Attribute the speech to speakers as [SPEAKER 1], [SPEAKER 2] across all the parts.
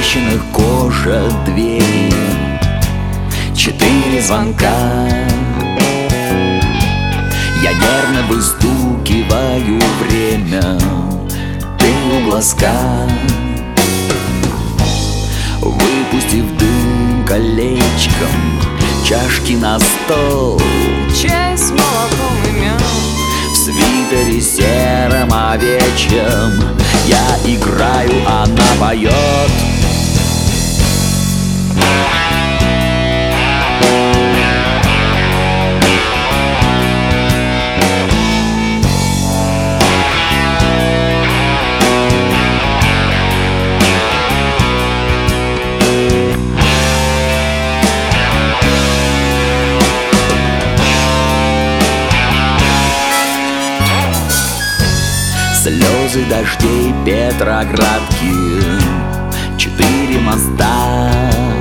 [SPEAKER 1] трещинах кожа двери, 4 звонка. Я нервно выстукиваю время, ты у глазка. Выпустив дым колечком, чашки на стол,
[SPEAKER 2] чай с молоком и мед.
[SPEAKER 1] в свитере сером овечьем я играю, она поет. Слезы дождей Петроградки, 4 моста.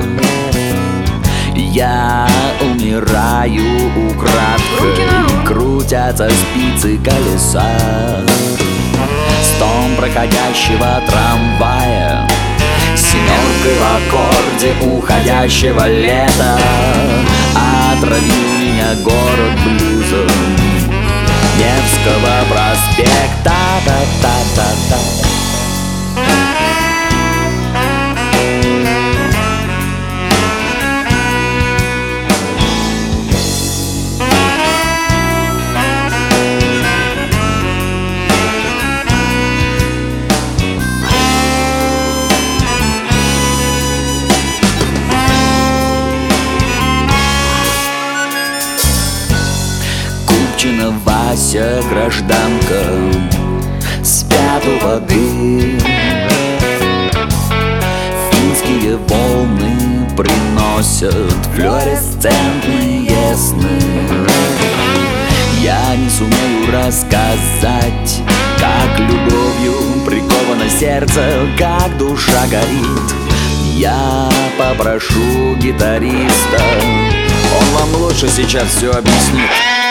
[SPEAKER 1] Я умираю украдкой, крутятся спицы колеса. Стон проходящего трамвая, 7 в аккорде уходящего лета. Отравил меня город блюзом Невского проспекта. Та-та-та-та-та. Купчина Вася, гражданка, спят у воды. Финские волны приносят флуоресцентные сны. Я не сумею рассказать, как любовью приковано сердце, как душа горит. Я попрошу гитариста, он вам лучше сейчас все объяснит.